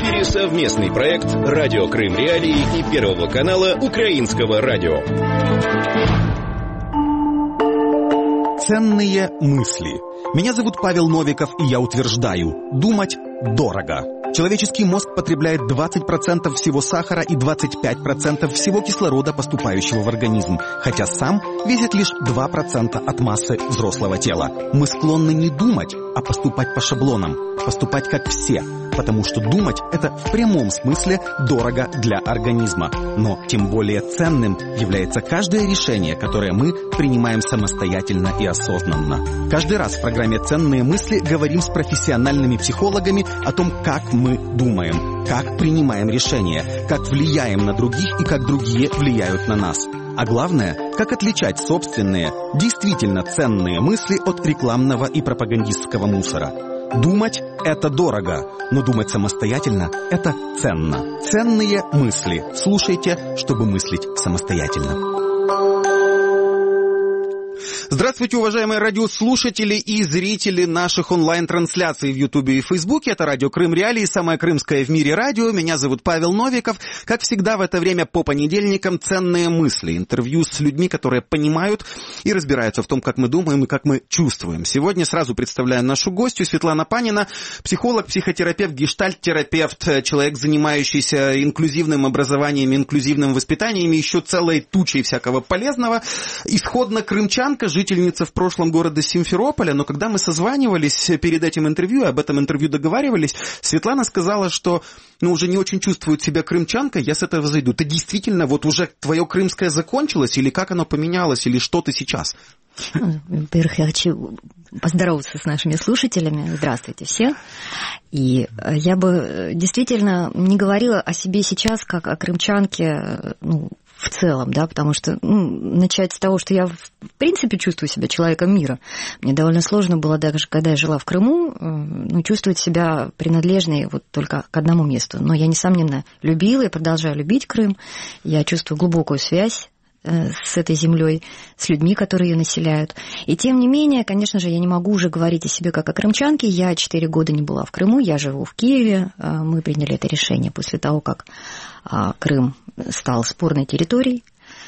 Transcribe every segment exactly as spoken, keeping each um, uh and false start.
эфире совместный проект «Радио Крым Реалии» и Первого канала Украинского радио. Ценные мысли. Меня зовут Павел Новиков, и я утверждаю, думать дорого. Человеческий мозг потребляет двадцать процентов всего сахара и двадцать пять процентов всего кислорода, поступающего в организм, хотя сам весит лишь два процента от массы взрослого тела. Мы склонны не думать, а поступать по шаблонам, поступать как все, потому что думать – это в прямом смысле дорого для организма. Но тем более ценным является каждое решение, которое мы принимаем самостоятельно и осознанно. Каждый раз в программе «Ценные мысли» говорим с профессиональными психологами о том, как мы думаем, как принимаем решения, как влияем на других и как другие влияют на нас. А главное, как отличать собственные, действительно ценные мысли от рекламного и пропагандистского мусора. Думать – это дорого, но думать самостоятельно – это ценно. Ценные мысли. Слушайте, чтобы мыслить самостоятельно. Здравствуйте, уважаемые радиослушатели и зрители наших онлайн-трансляций в Ютубе и Фейсбуке. Это радио Крым Реалии, самое крымское в мире радио. Меня зовут Павел Новиков. Как всегда, в это время по понедельникам «Ценные мысли». Интервью с людьми, которые понимают и разбираются в том, как мы думаем и как мы чувствуем. Сегодня сразу представляю нашу гостью Светлана Панина, психолог, психотерапевт, гештальт-терапевт, человек, занимающийся инклюзивным образованием, инклюзивным воспитанием, еще целой тучей всякого полезного. Исходно крымчанка, жительница в прошлом города Симферополя, но когда мы созванивались перед этим интервью, об этом интервью договаривались, Светлана сказала, что ну, уже не очень чувствует себя крымчанкой, я с этого зайду. Ты действительно, вот уже твое крымское закончилось, или как оно поменялось, или что ты сейчас? Во-первых, я хочу поздороваться с нашими слушателями. Здравствуйте все. И я бы действительно не говорила о себе сейчас, как о крымчанке, ну, в целом, да, потому что ну, начать с того, что я в принципе чувствую себя человеком мира. Мне довольно сложно было даже, когда я жила в Крыму, ну, чувствовать себя принадлежной вот только к одному месту. Но я, несомненно, любила и продолжаю любить Крым. Я чувствую глубокую связь с этой землей, с людьми, которые ее населяют. И тем не менее, конечно же, я не могу уже говорить о себе как о крымчанке. Я четыре года не была в Крыму, я живу в Киеве. Мы приняли это решение после того, как Крым стал спорной территорией.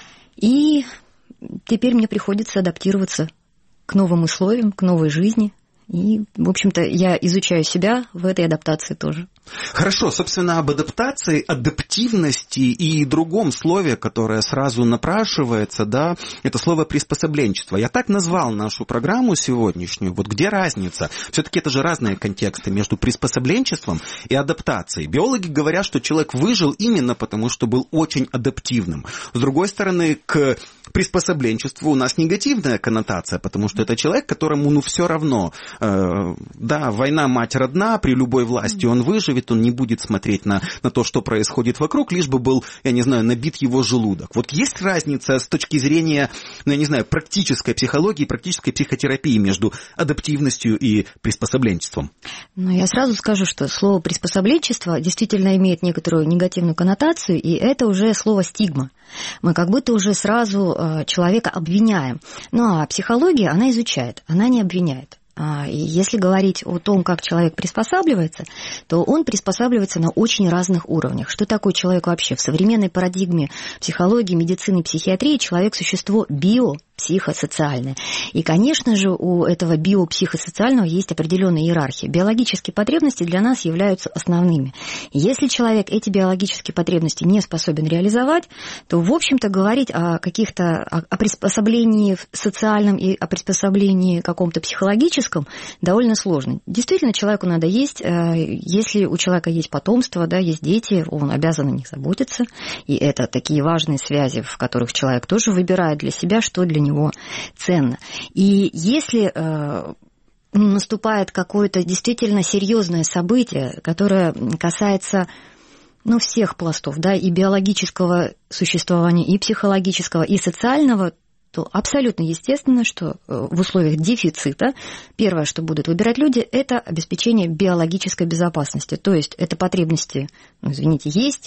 И теперь мне приходится адаптироваться к новым условиям, к новой жизни. И, в общем-то, я изучаю себя в этой адаптации тоже. Хорошо, собственно, об адаптации, адаптивности и другом слове, которое сразу напрашивается, да, это слово приспособленчество. Я так назвал нашу программу сегодняшнюю. Вот где разница? Все-таки это же разные контексты между приспособленчеством и адаптацией. Биологи говорят, что человек выжил именно потому, что был очень адаптивным. С другой стороны, к приспособленчеству у нас негативная коннотация, потому что это человек, которому ну все равно. Э, да, война мать родна, при любой власти он выживет, он не будет смотреть на, на то, что происходит вокруг, лишь бы был, я не знаю, набит его желудок. Вот есть разница с точки зрения, ну, я не знаю, практической психологии, практической психотерапии между адаптивностью и приспособленчеством? Ну, я сразу скажу, что слово приспособленчество действительно имеет некоторую негативную коннотацию, и это уже слово стигма. Мы как будто уже сразу человека обвиняем. Ну, а психология, она изучает, она не обвиняет. И если говорить о том, как человек приспосабливается, то он приспосабливается на очень разных уровнях. Что такое человек вообще? В современной парадигме психологии, медицины, психиатрии человек – существо био, психосоциальное. И, конечно же, у этого биопсихосоциального есть определенная иерархия. Биологические потребности для нас являются основными. И если человек эти биологические потребности не способен реализовать, то, в общем-то, говорить о каких-то о приспособлении социальном и о приспособлении каком-то психологическом довольно сложно. Действительно, человеку надо есть. Если у человека есть потомство, да, есть дети, он обязан о них заботиться. И это такие важные связи, в которых человек тоже выбирает для себя, что для него ценно. И если э, наступает какое-то действительно серьезное событие, которое касается ну, всех пластов, да, и биологического существования, и психологического, и социального, то абсолютно естественно, что в условиях дефицита первое, что будут выбирать люди, это обеспечение биологической безопасности. То есть это потребности, ну, извините, есть,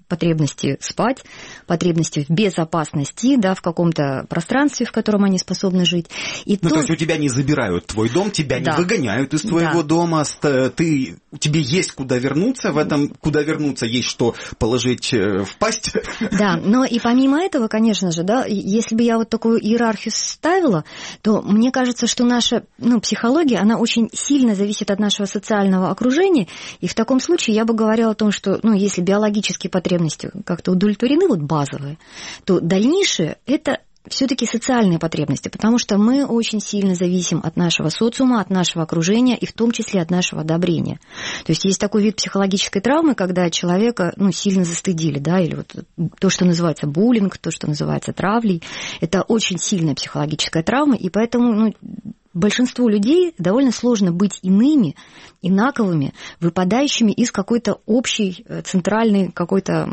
потребности спать, потребности в безопасности, да, в каком-то пространстве, в котором они способны жить. И ну, то... то есть у тебя не забирают твой дом, тебя да. не выгоняют из твоего да. дома, ты, тебе есть куда вернуться, в этом куда вернуться есть что положить в пасть. Да, но и помимо этого, конечно же, да, если бы я вот такую иерархию ставила, то мне кажется, что наша ну, психология, она очень сильно зависит от нашего социального окружения, и в таком случае я бы говорила о том, что ну, если биологические потребности как-то удовлетворены, вот базовые, то дальнейшее – это все-таки социальные потребности, потому что мы очень сильно зависим от нашего социума, от нашего окружения и в том числе от нашего одобрения. То есть есть такой вид психологической травмы, когда человека ну, сильно застыдили, да, или вот то, что называется буллинг, то, что называется травлей, это очень сильная психологическая травма, и поэтому ну, большинству людей довольно сложно быть иными, инаковыми, выпадающими из какой-то общей центральной какой-то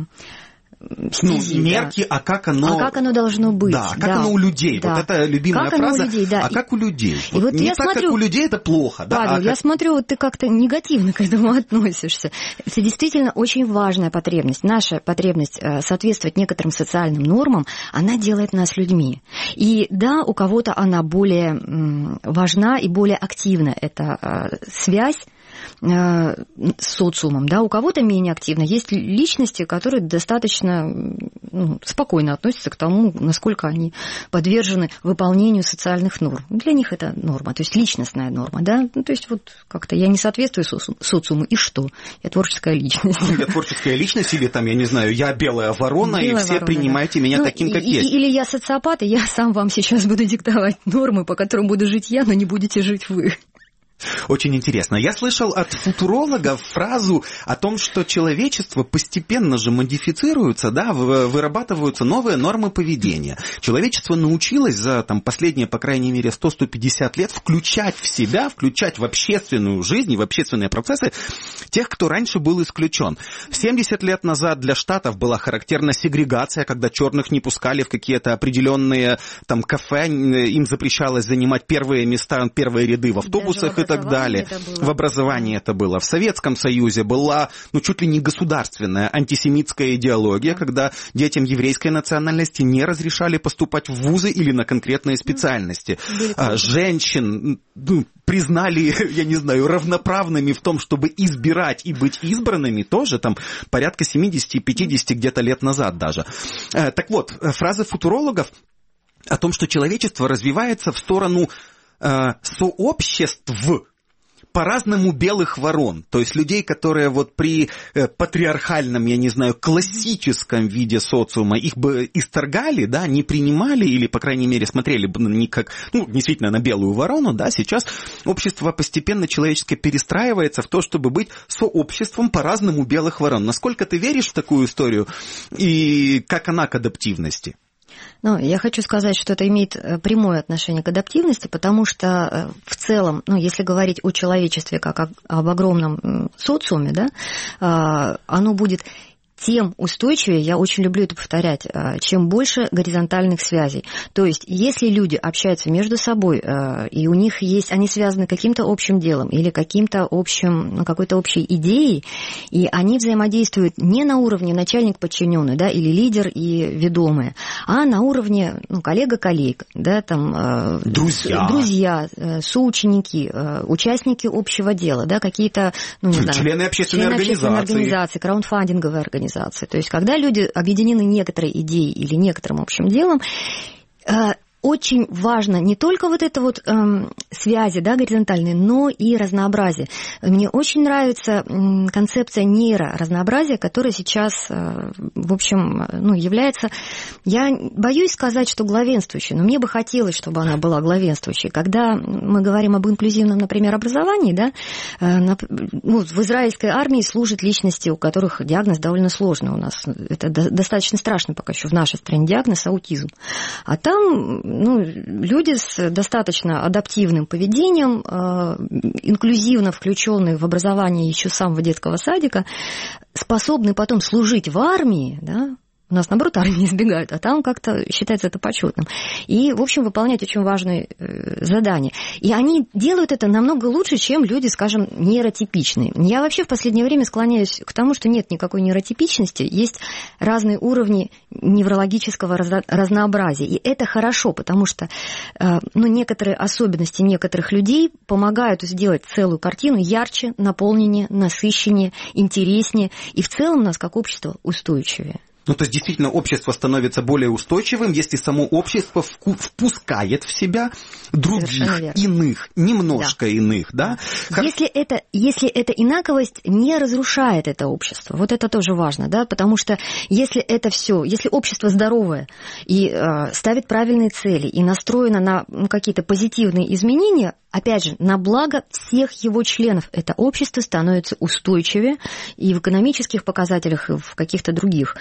стези, ну, мерки, да. а как оно... А как оно должно быть. Да, как да. оно у людей. Да. Вот это любимая как фраза. У людей, да. А как у людей? И вот вот не я так, смотрю... как у людей, это плохо. Да? Павел, а я как... смотрю, вот ты как-то негативно к этому относишься. Это действительно очень важная потребность. Наша потребность соответствовать некоторым социальным нормам, она делает нас людьми. И да, у кого-то она более важна и более активна. Это связь с социумом, да, у кого-то менее активно. Есть личности, которые достаточно ну, спокойно относятся к тому, насколько они подвержены выполнению социальных норм. Для них это норма, то есть личностная норма, да, ну, то есть вот как-то я не соответствую соци- социуму, и что? Я творческая личность. Я творческая личность, или там, я не знаю, я белая ворона, белая и все ворона, принимайте да. меня ну, таким, как и, есть. Или я социопат, и я сам вам сейчас буду диктовать нормы, по которым буду жить я, но не будете жить вы. Очень интересно. Я слышал от футурологов фразу о том, что человечество постепенно же модифицируется, да, вырабатываются новые нормы поведения. Человечество научилось за там, последние, по крайней мере, сто - сто пятьдесят лет включать в себя, включать в общественную жизнь и в общественные процессы тех, кто раньше был исключен. семьдесят лет назад для Штатов была характерна сегрегация, когда черных не пускали в какие-то определенные там, кафе, им запрещалось занимать первые места, первые ряды в автобусах и так далее. В образовании это было. В Советском Союзе была, ну, чуть ли не государственная антисемитская идеология, когда детям еврейской национальности не разрешали поступать в вузы или на конкретные специальности. Женщин ну, признали, я не знаю, равноправными в том, чтобы избирать и быть избранными тоже, там, порядка семьдесят-пятьдесят где-то лет назад даже. Так вот, фраза футурологов о том, что человечество развивается в сторону сообществ по-разному белых ворон, то есть людей, которые вот при патриархальном, я не знаю, классическом виде социума их бы исторгали, да, не принимали или, по крайней мере, смотрели бы на них как, ну, действительно, на белую ворону, да, сейчас общество постепенно человеческое перестраивается в то, чтобы быть сообществом по-разному белых ворон. Насколько ты веришь в такую историю и как она к адаптивности? Ну, я хочу сказать, что это имеет прямое отношение к адаптивности, потому что в целом, ну, если говорить о человечестве как об огромном социуме, да, оно будет тем устойчивее, я очень люблю это повторять, чем больше горизонтальных связей. То есть, если люди общаются между собой, и у них есть, они связаны каким-то общим делом или каким-то общим, ну, какой-то общей идеей, и они взаимодействуют не на уровне начальник-подчиненный, да, или лидер и ведомые, а на уровне, ну, коллега-коллега, да, там, друзья, друзья соученики, участники общего дела, да, какие-то, ну, не знаю, члены общественной члены общественной организации, организации, краундфандинговые организации. То есть, когда люди объединены некоторой идеей или некоторым общим делом, очень важно не только вот это вот эм, связи, да, горизонтальные, но и разнообразие. Мне очень нравится эм, концепция нейроразнообразия, которая сейчас, э, в общем, ну, является, я боюсь сказать, что главенствующей, но мне бы хотелось, чтобы она была главенствующей. Когда мы говорим об инклюзивном, например, образовании, да, э, на, ну, в израильской армии служат личности, у которых диагноз довольно сложный у нас. Это до, достаточно страшно пока еще в нашей стране диагноз аутизм. А там ну, люди с достаточно адаптивным поведением, инклюзивно включенные в образование еще с самого детского садика, способны потом служить в армии, да, У нас, наоборот, армии избегают, а там как-то считается это почетным. И, в общем, выполнять очень важные задания. И они делают это намного лучше, чем люди, скажем, нейротипичные. Я вообще в последнее время склоняюсь к тому, что нет никакой нейротипичности, есть разные уровни неврологического разнообразия. И это хорошо, потому что ну, некоторые особенности некоторых людей помогают сделать целую картину ярче, наполненнее, насыщеннее, интереснее. И в целом у нас как общество устойчивее. Ну, то есть, действительно, общество становится более устойчивым, если само общество впускает в себя других, иных, немножко да. иных, да? Если это, если эта инаковость не разрушает это общество, вот это тоже важно, да, потому что если это все, если общество здоровое и э, ставит правильные цели и настроено на ну, какие-то позитивные изменения, опять же, на благо всех его членов, это общество становится устойчивее и в экономических показателях, и в каких-то других.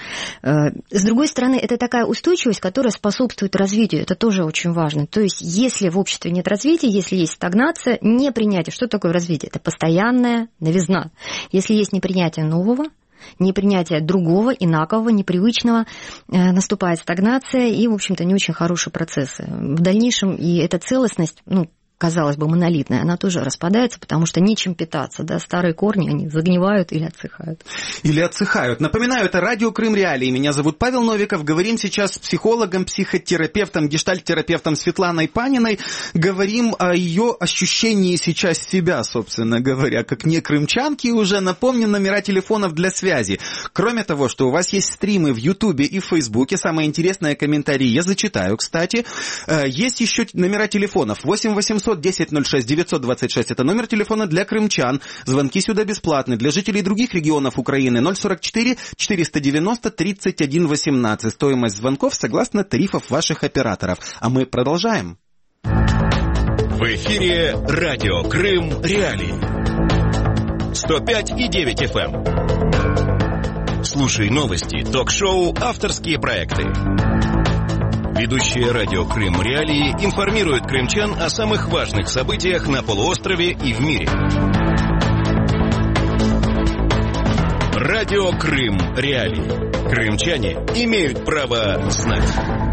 С другой стороны, это такая устойчивость, которая способствует развитию, это тоже очень важно. То есть, если в обществе нет развития, если есть стагнация, непринятие. Что такое развитие? Это постоянная новизна. Если есть непринятие нового, непринятие другого, инакового, непривычного, наступает стагнация и, в общем-то, не очень хорошие процессы. В дальнейшем и эта целостность, ну, казалось бы, монолитная, она тоже распадается, потому что нечем питаться, да, старые корни, они загнивают или отсыхают. Или отсыхают. Напоминаю, это радио Крым Реалии. Меня зовут Павел Новиков. Говорим сейчас с психологом, психотерапевтом, гештальт-терапевтом Светланой Паниной. Говорим о ее ощущении сейчас себя, собственно говоря, как не крымчанки уже. Напомним номера телефонов для связи. Кроме того, что у вас есть стримы в Ютубе и в Фейсбуке, самые интересные комментарии я зачитаю, кстати. Есть еще номера телефонов восемь восемьсот десять ноль шесть девятьсот двадцать шесть. Это номер телефона для крымчан. Звонки сюда бесплатны. Для жителей других регионов Украины ноль сорок четыре четыреста девяносто тридцать один восемнадцать. Стоимость звонков согласно тарифов ваших операторов. А мы продолжаем. В эфире радио Крым Реалии. сто пять и девять эф эм. Слушай новости, ток-шоу, авторские проекты. Ведущие радио Крым Реалии информируют крымчан о самых важных событиях на полуострове и в мире. Радио Крым Реалии. Крымчане имеют право знать.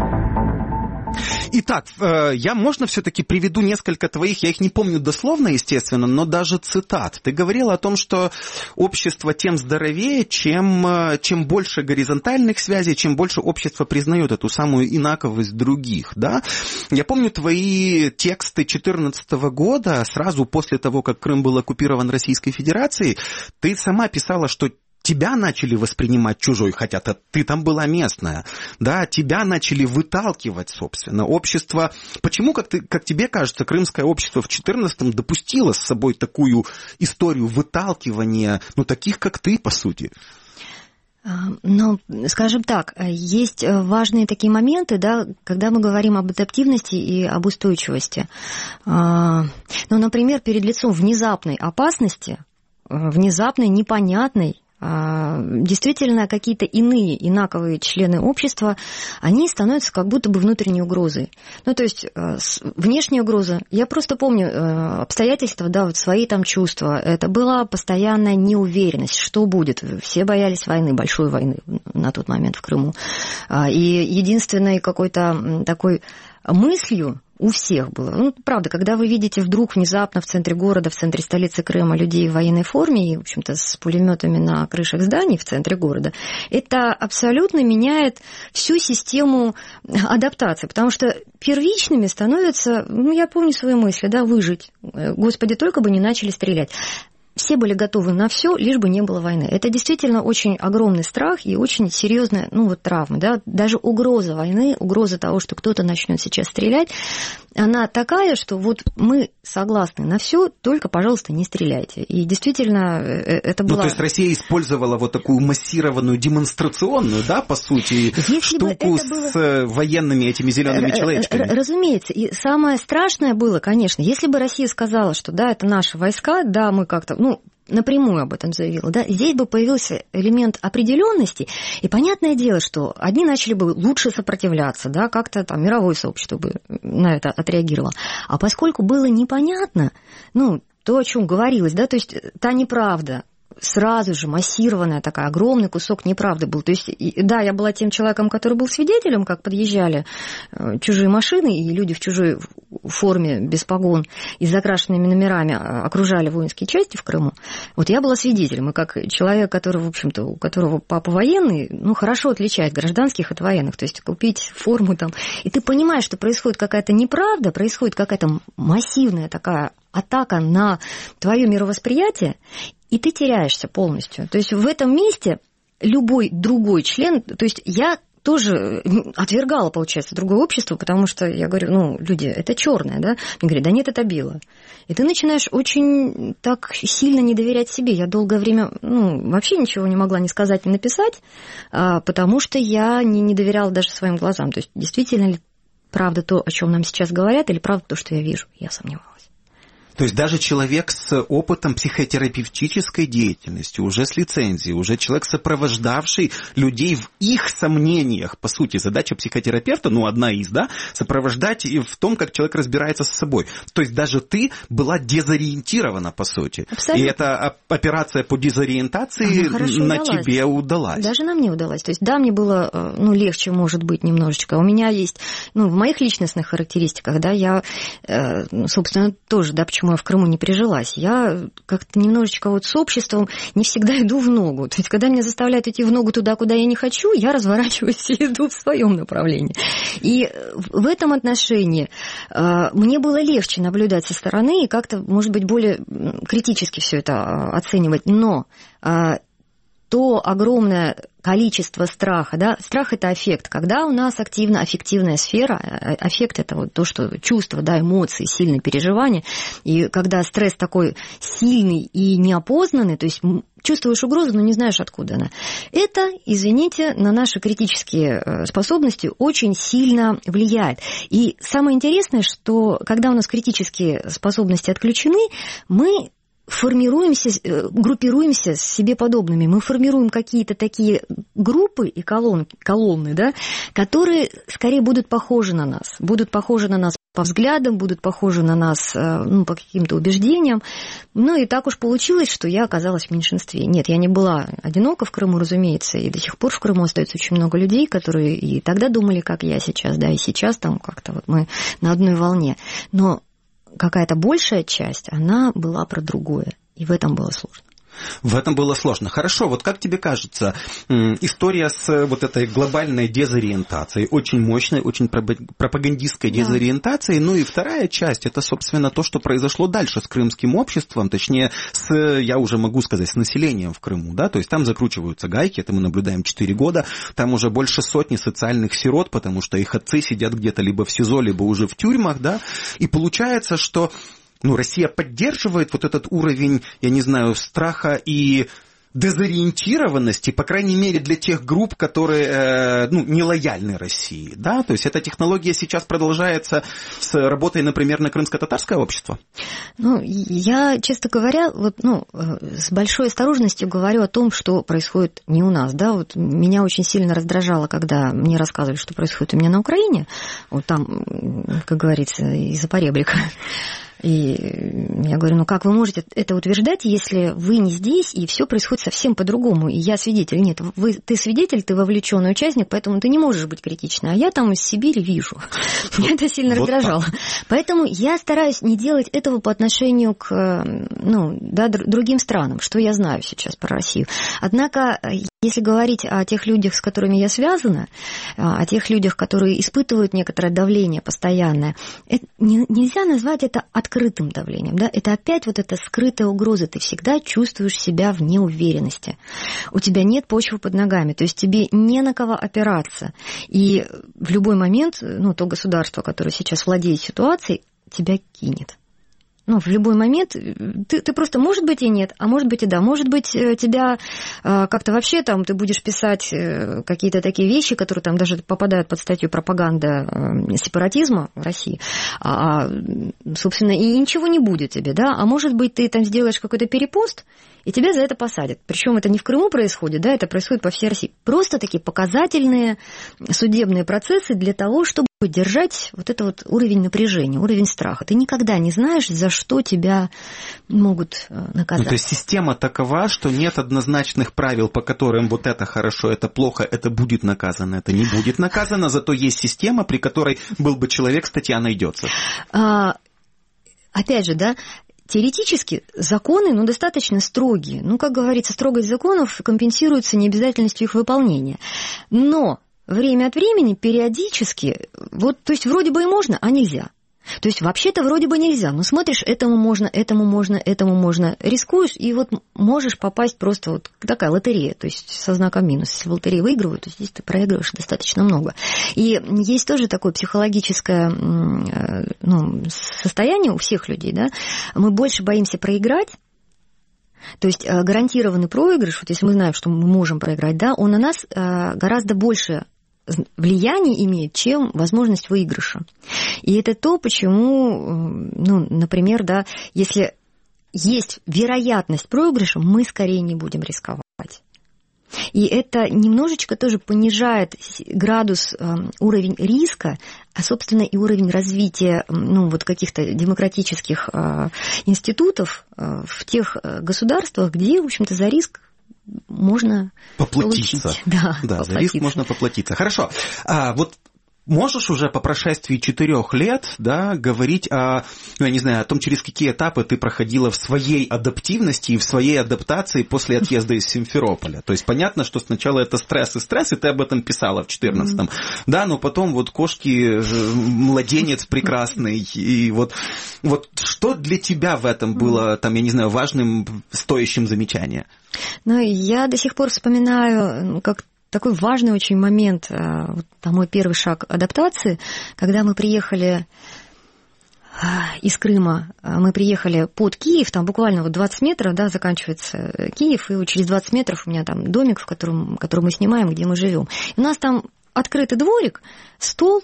Итак, я, можно все-таки приведу несколько твоих, я их не помню дословно, естественно, но даже цитат. Ты говорила о том, что общество тем здоровее, чем, чем больше горизонтальных связей, чем больше общество признает эту самую инаковость других, да? Я помню твои тексты две тысячи четырнадцатого года, сразу после того, как Крым был оккупирован Российской Федерацией, ты сама писала, что тебя начали воспринимать чужой, хотя ты там была местная, да, тебя начали выталкивать, собственно, общество. Почему, как, ты, как тебе кажется, крымское общество в четырнадцатом допустило с собой такую историю выталкивания, ну, таких, как ты, по сути? Ну, скажем так, есть важные такие моменты, да, когда мы говорим об адаптивности и об устойчивости. Ну, например, перед лицом внезапной опасности, внезапной, непонятной, действительно какие-то иные, инаковые члены общества, они становятся как будто бы внутренней угрозой. Ну, то есть внешняя угроза, я просто помню обстоятельства, да, вот свои там чувства, это была постоянная неуверенность, что будет. Все боялись войны, большой войны на тот момент в Крыму. И единственной какой-то такой мыслью у всех было. Ну, правда, когда вы видите вдруг внезапно в центре города, в центре столицы Крыма людей в военной форме и, в общем-то, с пулеметами на крышах зданий в центре города, это абсолютно меняет всю систему адаптации, потому что первичными становятся, ну, я помню свои мысли, да, выжить. Господи, только бы не начали стрелять. Все были готовы на все, лишь бы не было войны. Это действительно очень огромный страх и очень серьезная, ну, вот, травма. Да? Даже угроза войны, угроза того, что кто-то начнет сейчас стрелять, она такая, что вот мы согласны на все, только, пожалуйста, не стреляйте. И действительно это было... Ну, то есть Россия использовала вот такую массированную демонстрационную, да, по сути, Если штуку с было... военными этими зелеными человечками. Разумеется. И самое страшное было, конечно, если бы Россия сказала, что да, это наши войска, да, мы как-то... Ну, напрямую об этом заявила, да, здесь бы появился элемент определенности, и понятное дело, что одни начали бы лучше сопротивляться, да, как-то там мировое сообщество бы на это отреагировало. А поскольку было непонятно, ну, то, о чем говорилось, да, то есть та неправда, сразу же массированная такая, огромный кусок неправды был. То есть, да, я была тем человеком, который был свидетелем, как подъезжали чужие машины, и люди в чужой форме, без погон и с закрашенными номерами окружали воинские части в Крыму. Вот я была свидетелем, и как человек, который, в общем-то, у которого папа военный, ну, хорошо отличает гражданских от военных. То есть купить форму там, и ты понимаешь, что происходит какая-то неправда, происходит какая-то массивная такая атака на твое мировосприятие, и ты теряешься полностью. То есть в этом месте любой другой член, то есть я тоже отвергала, получается, другое общество, потому что я говорю, ну, люди, это черное, да? Мне говорят, да нет, это белое. И ты начинаешь очень так сильно не доверять себе. Я долгое время, ну, вообще ничего не могла ни сказать, ни написать, потому что я не, не доверяла даже своим глазам. То есть действительно ли правда то, о чем нам сейчас говорят, или правда то, что я вижу? Я сомневалась. То есть даже человек с опытом психотерапевтической деятельности, уже с лицензией, уже человек, сопровождавший людей в их сомнениях, по сути, задача психотерапевта, ну, одна из, да, сопровождать в том, как человек разбирается с собой. То есть даже ты была дезориентирована, по сути. Абсолютно. И эта операция по дезориентации на удалась. Тебе удалась. Даже нам не удалась. То есть, да, мне было, ну, легче, может быть, немножечко. У меня есть, ну, в моих личностных характеристиках, да, я, собственно, тоже, да, почему я в Крыму не прижилась. Я как-то немножечко вот с обществом не всегда иду в ногу. То есть, когда меня заставляют идти в ногу туда, куда я не хочу, я разворачиваюсь и иду в своем направлении. И в этом отношении мне было легче наблюдать со стороны и как-то, может быть, более критически все это оценивать. Но то огромное количество страха, да, страх – это аффект, когда у нас активна аффективная сфера, аффект – это вот то, что чувства, да, эмоции, сильные переживания, и когда стресс такой сильный и неопознанный, то есть чувствуешь угрозу, но не знаешь, откуда она, это, извините, на наши критические способности очень сильно влияет. И самое интересное, что когда у нас критические способности отключены, мы формируемся, группируемся с себе подобными. Мы формируем какие-то такие группы и колонны, колонны, да, которые скорее будут похожи на нас. Будут похожи на нас по взглядам, будут похожи на нас, ну, по каким-то убеждениям. Ну и так уж получилось, что я оказалась в меньшинстве. Нет, я не была одинока в Крыму, разумеется, и до сих пор в Крыму остается очень много людей, которые и тогда думали, как я сейчас, да, и сейчас там как-то вот мы на одной волне. Но какая-то большая часть, она была про другое, и в этом было сложно. В этом было сложно. Хорошо, вот как тебе кажется, история с вот этой глобальной дезориентацией, очень мощной, очень пропагандистской дезориентацией, да. Ну и вторая часть, это, собственно, то, что произошло дальше с крымским обществом, точнее, с, я уже могу сказать, с населением в Крыму, да, то есть там закручиваются гайки, это мы наблюдаем четыре года, там уже больше сотни социальных сирот, потому что их отцы сидят где-то либо в СИЗО, либо уже в тюрьмах, да, и получается, что ну, Россия поддерживает вот этот уровень, я не знаю, страха и дезориентированности, по крайней мере, для тех групп, которые э, ну, не лояльны России. Да? То есть эта технология сейчас продолжается с работой, например, на крымско-татарское общество? Ну, я, честно говоря, вот, ну, с большой осторожностью говорю о том, что происходит не у нас. Да? Вот меня очень сильно раздражало, когда мне рассказывали, что происходит у меня на Украине, вот там, как говорится, из-за поребрика. И я говорю, ну как вы можете это утверждать, если вы не здесь, и все происходит совсем по-другому, и я свидетель. Нет, вы, ты свидетель, ты вовлеченный участник, поэтому ты не можешь быть критичной, а я там из Сибири вижу. Меня это сильно раздражало. Поэтому я стараюсь не делать этого по отношению к ну, да, другим странам, что я знаю сейчас про Россию. Однако, если говорить о тех людях, с которыми я связана, о тех людях, которые испытывают некоторое давление постоянное, это, нельзя назвать это открытым давлением. Да? Это опять вот эта скрытая угроза. Ты всегда чувствуешь себя в неуверенности. У тебя нет почвы под ногами, то есть тебе не на кого опираться. И в любой момент ну, то государство, которое сейчас владеет ситуацией, тебя кинет. Ну, в любой момент ты, ты просто, может быть, и нет, а может быть, и да. Может быть, тебя как-то вообще там ты будешь писать какие-то такие вещи, которые там даже попадают под статью пропаганда сепаратизма в России, а, собственно, и ничего не будет тебе, да. А может быть, ты там сделаешь какой-то перепост, и тебя за это посадят. Причем это не в Крыму происходит, да, это происходит по всей России. Просто такие показательные судебные процессы для того, чтобы держать вот это вот уровень напряжения, уровень страха. Ты никогда не знаешь, за что тебя могут наказать. Ну, то есть система такова, что нет однозначных правил, по которым вот это хорошо, это плохо, это будет наказано, это не будет наказано, зато есть система, при которой был бы человек, статья найдется. А, опять же, да, теоретически законы, ну, достаточно строгие. Ну, как говорится, строгость законов компенсируется необязательностью их выполнения. Но время от времени, периодически, вот, то есть вроде бы и можно, а нельзя. То есть вообще-то вроде бы нельзя, но смотришь, этому можно, этому можно, этому можно, рискуешь, и вот можешь попасть просто вот такая лотерея, то есть со знаком минус. Если в лотерее выигрывают, то здесь ты проигрываешь достаточно много. И есть тоже такое психологическое, ну, состояние у всех людей, да, мы больше боимся проиграть. То есть гарантированный проигрыш, вот если мы знаем, что мы можем проиграть, да, он на нас гораздо больше влияние имеет, чем возможность выигрыша. И это то, почему, ну, например, да, если есть вероятность проигрыша, мы скорее не будем рисковать. И это немножечко тоже понижает градус, уровень риска, а, собственно, и уровень развития, ну, вот каких-то демократических институтов в тех государствах, где, в общем-то, за риск можно поплатиться. Получить. Да, да поплатиться. За риск можно поплатиться. Хорошо. А, вот можешь уже по прошествии четырех лет, да, говорить о, ну, я не знаю, о том, через какие этапы ты проходила в своей адаптивности и в своей адаптации после отъезда из Симферополя? То есть понятно, что сначала это стресс и стресс, и ты об этом писала в четырнадцатом, mm-hmm. да, но потом вот кошки, младенец прекрасный, и вот, вот что для тебя в этом было, там, я не знаю, важным, стоящим замечания? Ну, я до сих пор вспоминаю, как такой важный очень момент, вот, мой первый шаг адаптации, когда мы приехали из Крыма, мы приехали под Киев, там буквально вот двадцать метров, да, заканчивается Киев, и вот через двадцать метров у меня там домик, в котором, который мы снимаем, где мы живем. У нас там открытый дворик, стол,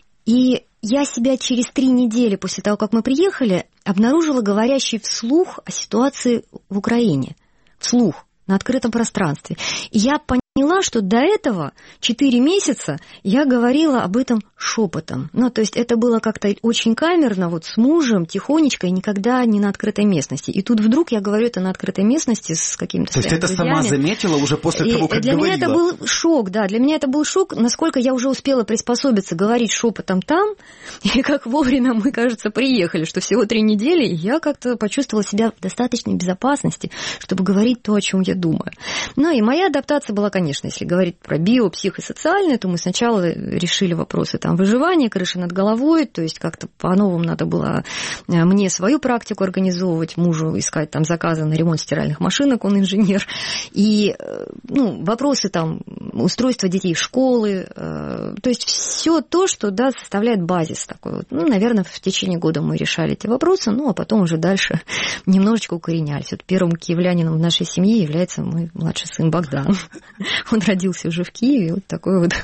и я себя через три недели после того, как мы приехали, обнаружила говорящей вслух о ситуации в Украине. Вслух, на открытом пространстве. И я поняла, что до этого четыре месяца я говорила об этом шепотом. Ну, то есть это было как-то очень камерно, вот с мужем, тихонечко, и никогда не на открытой местности. И тут вдруг я говорю это на открытой местности с какими-то То есть это друзьями. Сама заметила уже после того, как для говорила? Для меня это был шок, да. Для меня это был шок, насколько я уже успела приспособиться говорить шепотом там, и как вовремя мы, кажется, приехали, что всего три недели, и я как-то почувствовала себя в достаточной безопасности, чтобы говорить то, о чем я думаю. Ну и моя адаптация была, конечно, если говорить про био, психосоциальное, то мы сначала решили вопросы там выживания, крыши над головой, то есть как-то по-новому надо было мне свою практику организовывать, мужу искать там заказы на ремонт стиральных машинок, он инженер, и, ну, вопросы там устройства детей в школы, то есть все то, что, да, составляет базис такой вот. Ну, наверное, в течение года мы решали эти вопросы, ну, а потом уже дальше немножечко укоренялись. Вот первым киевлянином в нашей семье является мой младший сын Богдан. Он родился уже в Киеве, вот такой вот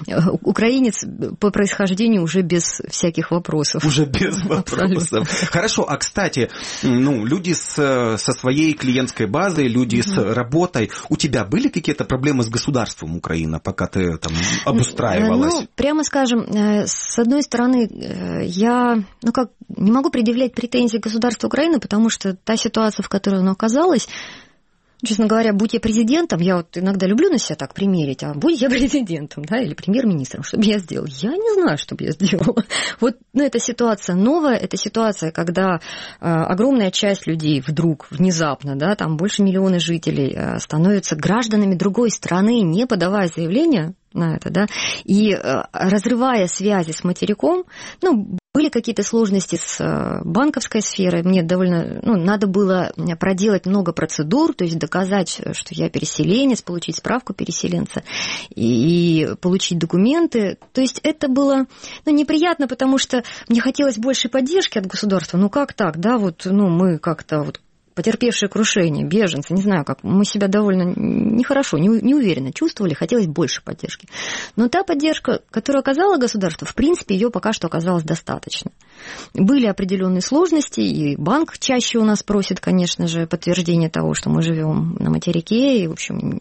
украинец по происхождению уже без всяких вопросов. Уже без вопросов. Абсолютно. Хорошо, а кстати, ну, люди с, со своей клиентской базой, люди mm-hmm. с работой, у тебя были какие-то проблемы с государством Украины, пока ты там обустраивалась? Ну, прямо скажем, с одной стороны, я, ну как, не могу предъявлять претензии государству Украины, потому что та ситуация, в которой оно оказалось, честно говоря, будь я президентом, я вот иногда люблю на себя так примерить, а будь я президентом, да, или премьер-министром, что бы я сделал? Я не знаю, что бы я сделала. Вот, ну, эта ситуация новая, это ситуация, когда э, огромная часть людей вдруг, внезапно, да, там больше миллиона жителей э, становятся гражданами другой страны, не подавая заявление на это, да, и э, разрывая связи с материком, ну, были какие-то сложности с банковской сферой, мне довольно, ну, надо было проделать много процедур, то есть доказать, что я переселенец, получить справку переселенца и получить документы, то есть это было, ну, неприятно, потому что мне хотелось больше поддержки от государства, ну, как так, да, вот, ну, мы как-то вот потерпевшие крушение, беженцы, не знаю как, мы себя довольно нехорошо, неуверенно чувствовали, хотелось больше поддержки. Но та поддержка, которую оказало государство, в принципе, ее пока что оказалось достаточно. Были определенные сложности, и банк чаще у нас просит, конечно же, подтверждение того, что мы живем на материке, и, в общем,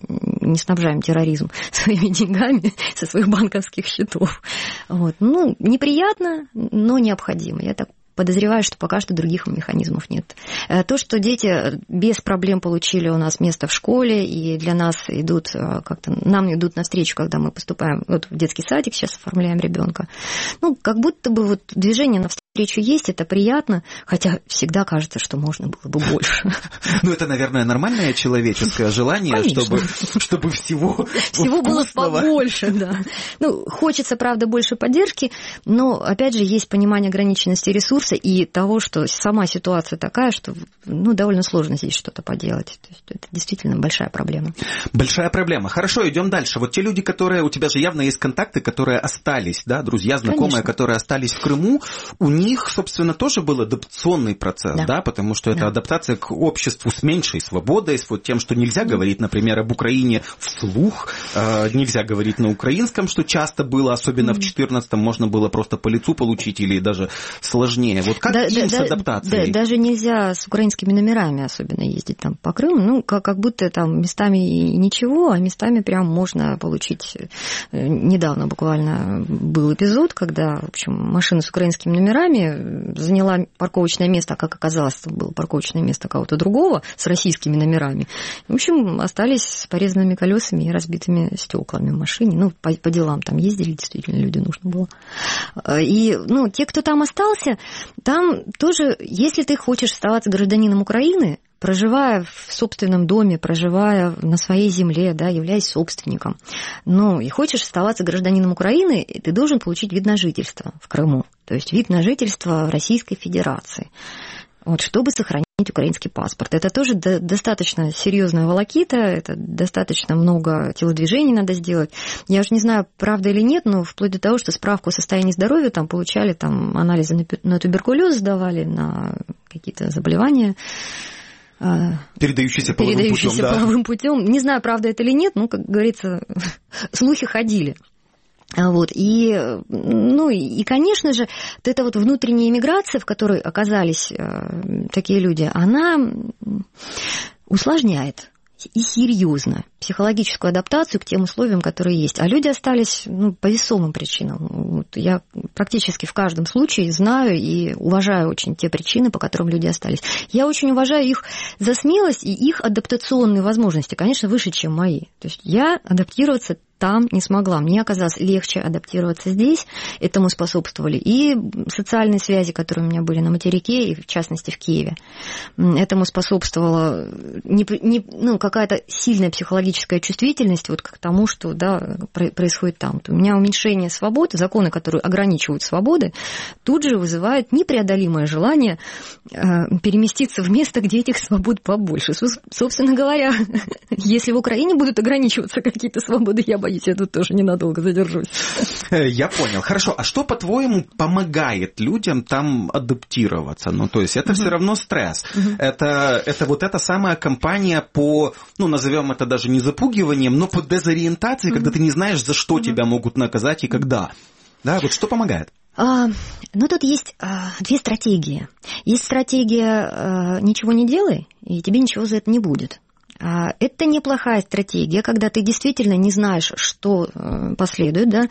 не снабжаем терроризм своими деньгами со своих банковских счетов. Вот. Ну, неприятно, но необходимо. Я так подозреваю, что пока что других механизмов нет. То, что дети без проблем получили у нас место в школе, и для нас идут, как-то нам идут навстречу, когда мы поступаем вот в детский садик, сейчас оформляем ребенка. Ну, как будто бы вот движение навстречу есть, это приятно, хотя всегда кажется, что можно было бы больше. Ну, это, наверное, нормальное человеческое желание, чтобы, чтобы всего Всего было побольше, да. Ну, хочется, правда, больше поддержки, но, опять же, есть понимание ограниченности ресурса и того, что сама ситуация такая, что ну, довольно сложно здесь что-то поделать. То есть это действительно большая проблема. Большая проблема. Хорошо, идем дальше. Вот те люди, которые... У тебя же явно есть контакты, которые остались, да, друзья, знакомые, Конечно. которые остались в Крыму. У них, собственно, тоже был адаптационный процесс, да, да потому что это да. адаптация к обществу с меньшей свободой, с вот тем, что нельзя да. говорить, например, об Украине вслух, э, нельзя говорить на украинском, что часто было, особенно mm. в четырнадцатом, можно было просто по лицу получить или даже сложнее. Вот как да, им да, с адаптацией? Да, даже нельзя с украинскими номерами особенно ездить там по Крыму. Ну, как, как будто там местами ничего, а местами прям можно получить. Недавно буквально был эпизод, когда, в общем, машина с украинскими номерами заняла парковочное место, а как оказалось, это было парковочное место кого-то другого с российскими номерами. В общем, остались с порезанными колесами и разбитыми стеклами в машине. Ну, по, по делам там ездили, действительно, люди нужно было. И, ну, те, кто там остался, там тоже, если ты хочешь оставаться гражданином Украины, проживая в собственном доме, проживая на своей земле, да, являясь собственником, ну, и хочешь оставаться гражданином Украины, ты должен получить вид на жительство в Крыму, то есть вид на жительство в Российской Федерации, вот, чтобы сохранить украинский паспорт. Это тоже до- достаточно серьезная волокита, это достаточно много телодвижений надо сделать. Я уж не знаю, правда или нет, но вплоть до того, что справку о состоянии здоровья там получали, там анализы на, на туберкулез сдавали, на какие-то заболевания, передающийся половым передающийся путем, половым да. путем. Не знаю, правда это или нет, но, как говорится, слухи ходили. Вот. И, ну, и, конечно же, вот эта вот внутренняя эмиграция, в которой оказались такие люди, она усложняет и серьезно психологическую адаптацию к тем условиям, которые есть. А люди остались ну, по весомым причинам. Вот я практически в каждом случае знаю и уважаю очень те причины, по которым люди остались. Я очень уважаю их за смелость и их адаптационные возможности, конечно, выше, чем мои. То есть я адаптироваться там не смогла. Мне оказалось легче адаптироваться здесь, этому способствовали и социальные связи, которые у меня были на материке, и в частности в Киеве. Этому способствовала не, не, ну, какая-то сильная психологическая чувствительность вот к тому, что да, происходит там. У меня уменьшение свободы, законы, которые ограничивают свободы, тут же вызывают непреодолимое желание переместиться в место, где этих свобод побольше. Собственно говоря, если в Украине будут ограничиваться какие-то свободы, я боюсь, я тут тоже ненадолго задержусь. Я понял. Хорошо. А что, по-твоему, помогает людям там адаптироваться? Ну, то есть это uh-huh. все равно стресс. Uh-huh. Это, это вот эта самая кампания по, ну, назовем это даже не запугиванием, но по дезориентации, uh-huh. когда ты не знаешь, за что uh-huh. тебя могут наказать и когда. Да, вот что помогает? А, ну, тут есть а, две стратегии. Есть стратегия а, «ничего не делай», и тебе ничего за это не будет. Это неплохая стратегия, когда ты действительно не знаешь, что последует. Да?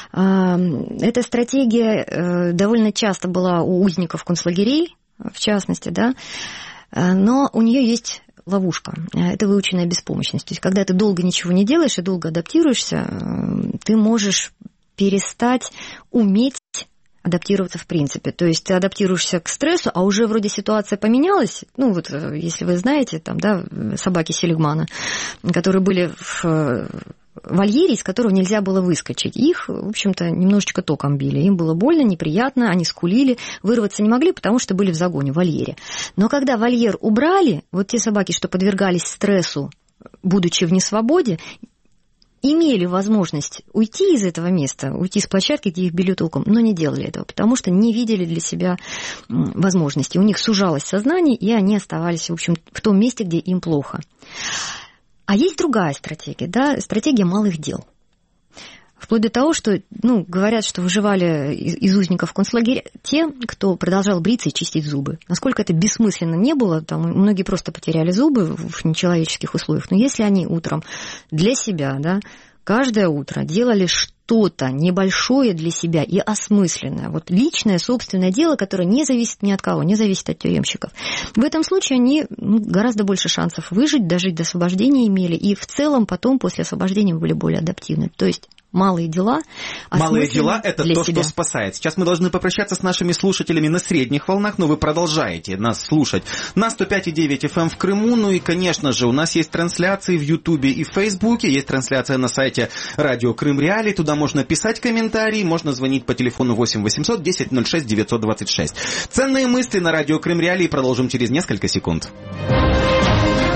Эта стратегия довольно часто была у узников концлагерей, в частности, да? Но у нее есть ловушка. Это выученная беспомощность. То есть, когда ты долго ничего не делаешь и долго адаптируешься, ты можешь перестать уметь адаптироваться в принципе. То есть ты адаптируешься к стрессу, а уже вроде ситуация поменялась. Ну вот, если вы знаете, там, да, собаки Селигмана, которые были в вольере, из которого нельзя было выскочить. Их, в общем-то, немножечко током били. Им было больно, неприятно, они скулили, вырваться не могли, потому что были в загоне, в вольере. Но когда вольер убрали, вот те собаки, что подвергались стрессу, будучи в несвободе, имели возможность уйти из этого места, уйти с площадки, где их били током, но не делали этого, потому что не видели для себя возможности. У них сужалось сознание, и они оставались, в общем, в том месте, где им плохо. А есть другая стратегия, да, стратегия малых дел. Вплоть до того, что, ну, говорят, что выживали из, из узников концлагеря те, кто продолжал бриться и чистить зубы. Насколько это бессмысленно не было, там многие просто потеряли зубы в нечеловеческих условиях. Но если они утром для себя, да, каждое утро делали что-то небольшое для себя и осмысленное, вот личное, собственное дело, которое не зависит ни от кого, не зависит от тюремщиков, в этом случае они, ну, гораздо больше шансов выжить, дожить до освобождения имели, и в целом потом после освобождения были более адаптивны. То есть малые дела. Малые дела – это то, себя. Что спасает. Сейчас мы должны попрощаться с нашими слушателями на средних волнах, но вы продолжаете нас слушать на сто пять и девять эф эм в Крыму. Ну и, конечно же, у нас есть трансляции в Ютубе и в Фейсбуке, есть трансляция на сайте Радио Крым Реалии. Туда можно писать комментарии, можно звонить по телефону восемь восемьсот десять ноль шесть девятьсот двадцать шесть. Ценные мысли на Радио Крым Реалии продолжим через несколько секунд.